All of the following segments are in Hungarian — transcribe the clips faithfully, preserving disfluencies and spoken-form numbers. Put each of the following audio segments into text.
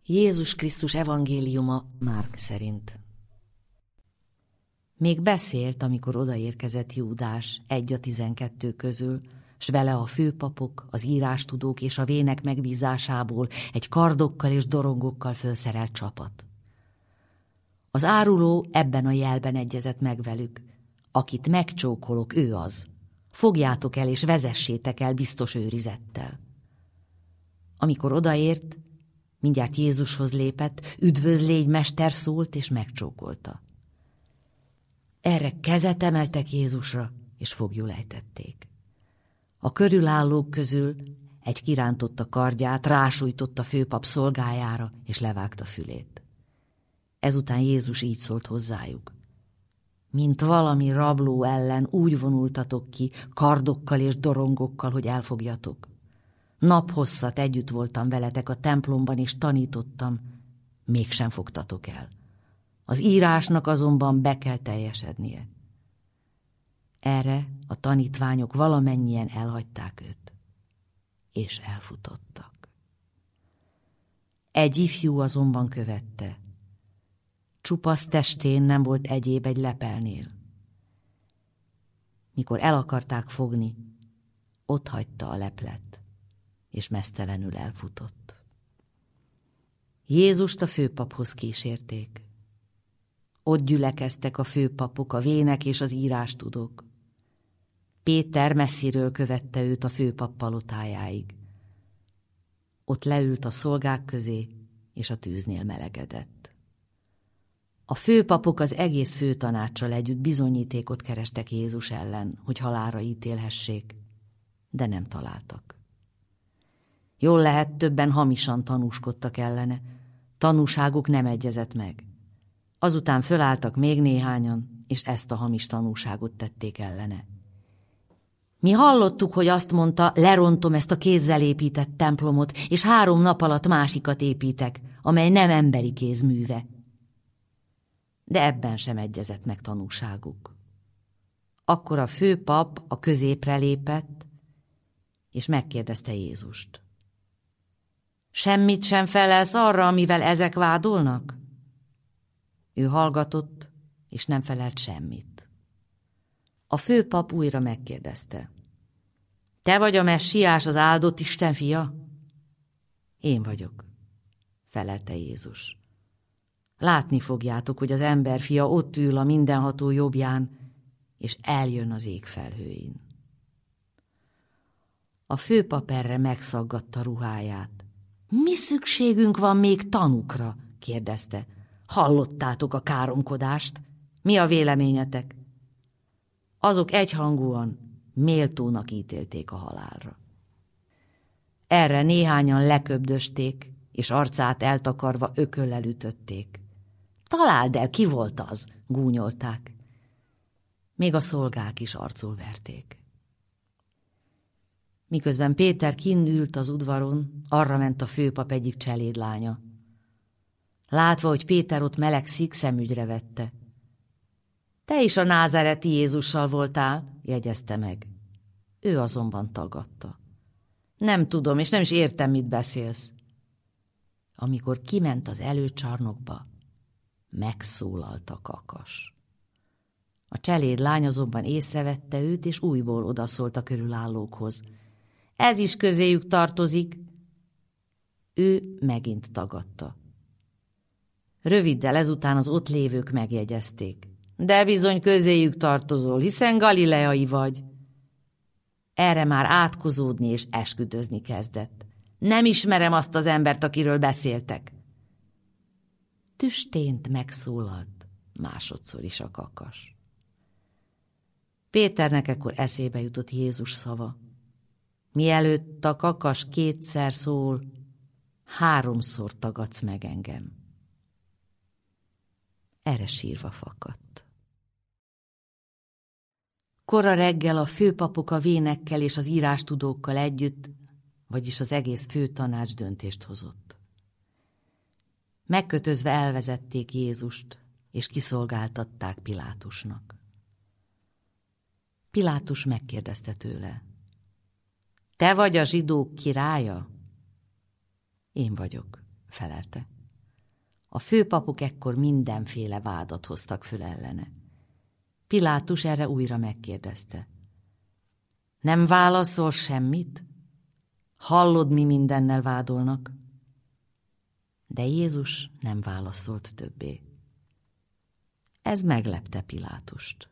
Jézus Krisztus evangéliuma Márk szerint. Még beszélt, amikor odaérkezett Júdás, egy a tizenkettő közül, s vele a főpapok, az írástudók és a vének megbízásából egy kardokkal és dorongokkal fölszerelt csapat. Az áruló ebben a jelben egyezett meg velük: akit megcsókolok, ő az. Fogjátok el és vezessétek el biztos őrizettel. Amikor odaért, mindjárt Jézushoz lépett, üdvözlégy, mester, szólt és megcsókolta. Erre kezet emeltek Jézusra, és foglyul ejtették. A körülállók közül egy kirántotta kardját, rásújtott a főpap szolgájára, és levágta fülét. Ezután Jézus így szólt hozzájuk: mint valami rabló ellen úgy vonultatok ki, kardokkal és dorongokkal, hogy elfogjatok. Naphosszat együtt voltam veletek a templomban, és tanítottam, mégsem fogtatok el. Az írásnak azonban be kell teljesednie. Erre a tanítványok valamennyien elhagyták őt, és elfutottak. Egy ifjú azonban követte. Csupasz testén nem volt egyéb egy lepelnél. Mikor el akarták fogni, ott hagyta a leplet, és meztelenül elfutott. Jézust a főpaphoz kísérték. Ott gyülekeztek a főpapok, a vének és az írástudók. Péter messziről követte őt a főpap palotájáig. Ott leült a szolgák közé, és a tűznél melegedett. A főpapok az egész főtanáccsal együtt bizonyítékot kerestek Jézus ellen, hogy halálra ítélhessék, de nem találtak. Jól lehet, többen hamisan tanúskodtak ellene, tanúságuk nem egyezett meg. Azután fölálltak még néhányan, és ezt a hamis tanúságot tették ellene. Mi hallottuk, hogy azt mondta, lerontom ezt a kézzel épített templomot, és három nap alatt másikat építek, amely nem emberi kéz műve. De ebben sem egyezett meg tanúságuk. Akkor a főpap a középre lépett, és megkérdezte Jézust: semmit sem felelsz arra, amivel ezek vádolnak? Ő hallgatott, és nem felelt semmit. A főpap újra megkérdezte: te vagy a messiás, az áldott Isten fia? Én vagyok, felelte Jézus. Látni fogjátok, hogy az emberfia ott ül a mindenható jobbján, és eljön az ég felhőin. A főpap erre megszaggatta ruháját. Mi szükségünk van még tanukra? Kérdezte. Hallottátok a káromkodást? Mi a véleményetek? Azok egyhangúan méltónak ítélték a halálra. Erre néhányan leköbdösték, és arcát eltakarva ököllel ütötték. Találd el, ki volt az? Gúnyolták. Még a szolgák is arcul verték. Miközben Péter kinn ült az udvaron, arra ment a főpap egyik cselédlánya. Látva, hogy Péter ott melegszik, szemügyre vette. Te is a názáreti Jézussal voltál, jegyezte meg. Ő azonban tagadta. Nem tudom, és nem is értem, mit beszélsz. Amikor kiment az előcsarnokba, megszólalt a kakas. A cselédlány azonban észrevette őt, és újból odaszólt a körülállókhoz. Ez is közéjük tartozik. Ő megint tagadta. Röviddel ezután az ott lévők megjegyezték. De bizony közéjük tartozol, hiszen galileai vagy. Erre már átkozódni és esküdözni kezdett. Nem ismerem azt az embert, akiről beszéltek. Tüstént megszólalt másodszor is a kakas. Péternek ekkor eszébe jutott Jézus szava. Mielőtt a kakas kétszer szól, háromszor tagadsz meg engem. Erre sírva fakadt. Kora reggel a főpapok a vénekkel és az írástudókkal együtt, vagyis az egész főtanács döntést hozott. Megkötözve elvezették Jézust, és kiszolgáltatták Pilátusnak. Pilátus megkérdezte tőle: te vagy a zsidók királya? Én vagyok, felelte. A főpapok ekkor mindenféle vádat hoztak föl ellene. Pilátus erre újra megkérdezte. Nem válaszol semmit? Hallod, mi mindennel vádolnak? De Jézus nem válaszolt többé. Ez meglepte Pilátust.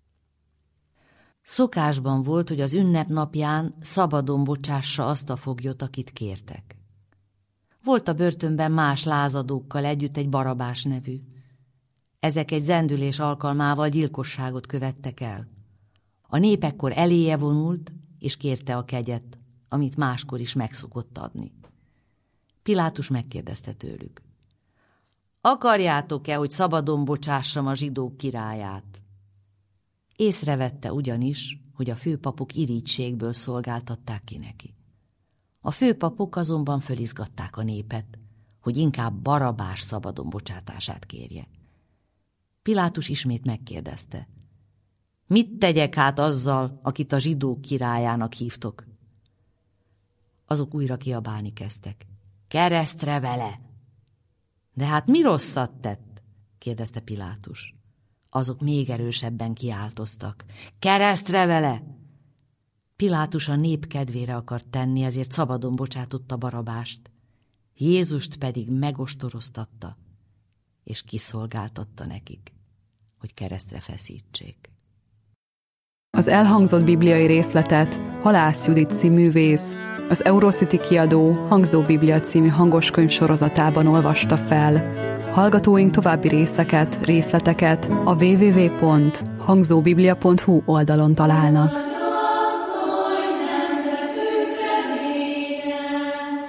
Szokásban volt, hogy az ünnep napján szabadon bocsássa azt a foglyot, akit kértek. Volt a börtönben más lázadókkal együtt egy Barabás nevű. Ezek egy zendülés alkalmával gyilkosságot követtek el. A nép ekkor eléje vonult, és kérte a kegyet, amit máskor is megszokott adni. Pilátus megkérdezte tőlük. Akarjátok-e, hogy szabadon bocsássam a zsidók királyát? Észrevette ugyanis, hogy a főpapok irítségből szolgáltatták ki neki. A főpapok azonban fölizgatták a népet, hogy inkább Barabás szabadon bocsátását kérje. Pilátus ismét megkérdezte. Mit tegyek hát azzal, akit a zsidók királyának hívtok? Azok újra kiabálni kezdtek. Keresztre vele! De hát mi rosszat tett? Kérdezte Pilátus. Azok még erősebben kiáltoztak. Keresztre vele! Pilátus a nép kedvére akart tenni, ezért szabadon bocsátotta Barabást. Jézust pedig megostoroztatta, és kiszolgáltatta nekik, hogy keresztre feszítsék. Az elhangzott bibliai részletet Halász Judit színművész, az Eurocity kiadó Hangzó Biblia című hangoskönyv sorozatában olvasta fel. Hallgatóink további részeket, részleteket a double-u double-u double-u pont hangzóbiblia pont hu oldalon találnak.